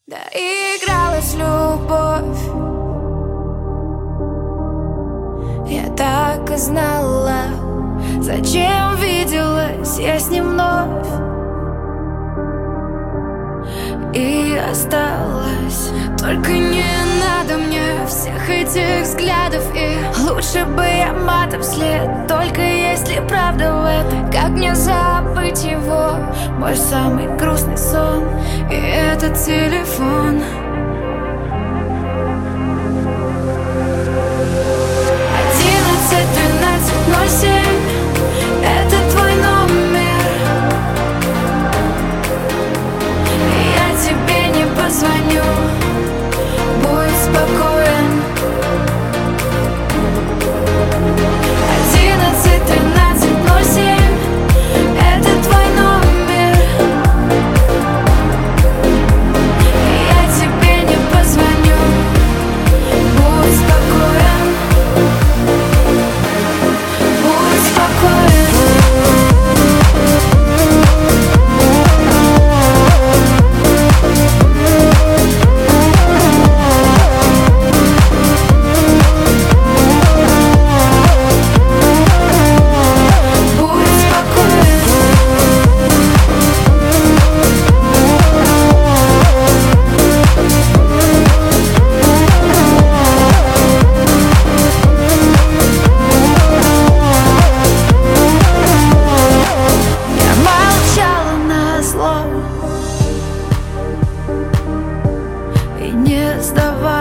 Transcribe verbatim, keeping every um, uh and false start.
Доигралась любовь, я так и знала. Зачем виделась я с ним вновь и осталась. Только не надо мне всех этих взглядов, и лучше бы я матом след. Только если правда в этом, как мне забыть его? Мой самый грустный сон и этот телефон. Одиннадцать тринадцать ноль семь, это твой номер. Я тебе не позвоню, будь спокоен. Одиннадцать тринадцать ноль семь, это твой номер. Я тебе не позвоню, будь спокоен. Будь спокоен. И не сдавай.